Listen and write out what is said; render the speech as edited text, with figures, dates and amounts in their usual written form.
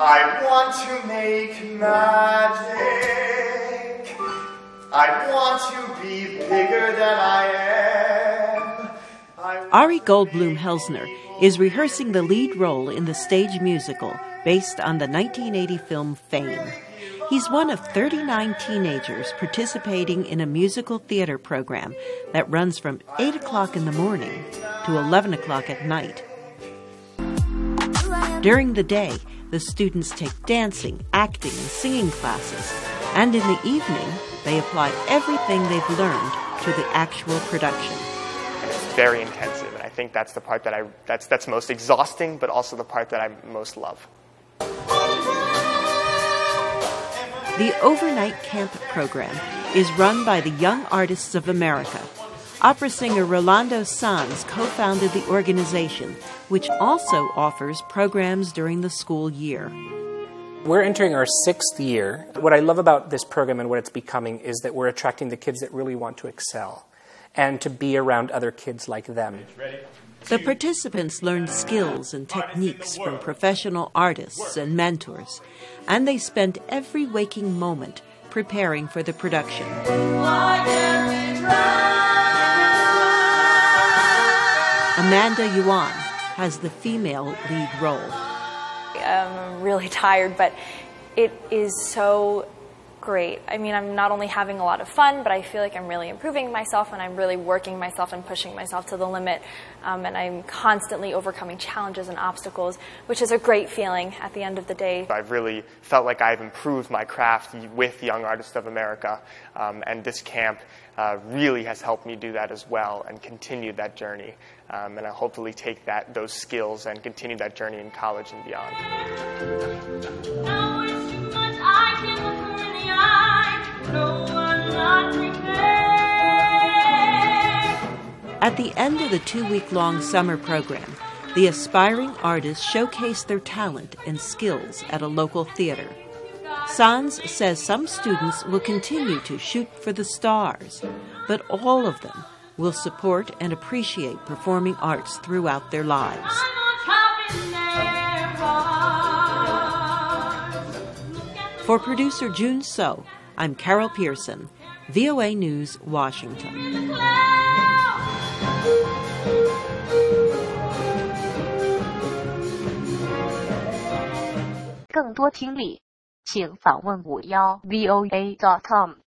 I want to make magic. I want to be bigger than I am. Ari Goldblum Helsner is rehearsing the lead role in the stage musical based on the 1980 film Fame. He's one of 39 teenagers participating in a musical theater program that runs from 8 o'clock in the morning to 11 o'clock at night. During the day, the students take dancing, acting, and singing classes, and in the evening, they apply everything they've learned to the actual production. It's very intensive, and I think that's the part that's most exhausting, but also the part that I most love. The overnight camp program is run by the Young Artists of America. Opera singer Rolando Sanz co-founded the organization, which also offers programs during the school year. We're entering our 6th year. What I love about this program and what it's becoming is that we're attracting the kids that really want to excel and to be around other kids like them. The participants learn skills and techniques from professional artists and mentors, and they spend every waking moment preparing for the production. Amanda Yuan has the female lead role. I'm really tired, but it is so great. I mean, I'm not only having a lot of fun, but I feel like I'm really improving myself, and I'm really working myself and pushing myself to the limit, and I'm constantly overcoming challenges and obstacles, which is a great feeling at the end of the day. I've really felt like I've improved my craft with Young Artists of America, and this camp really has helped me do that as well and continue that journey. And I'll hopefully take those skills and continue that journey in college and beyond. At the end of the 2-week-long summer program, the aspiring artists showcase their talent and skills at a local theater. Sanz says some students will continue to shoot for the stars, but all of them will support and appreciate performing arts throughout their lives. For producer June So, I'm Carol Pearson, VOA News, Washington. 更多听力，请访问51voa.com。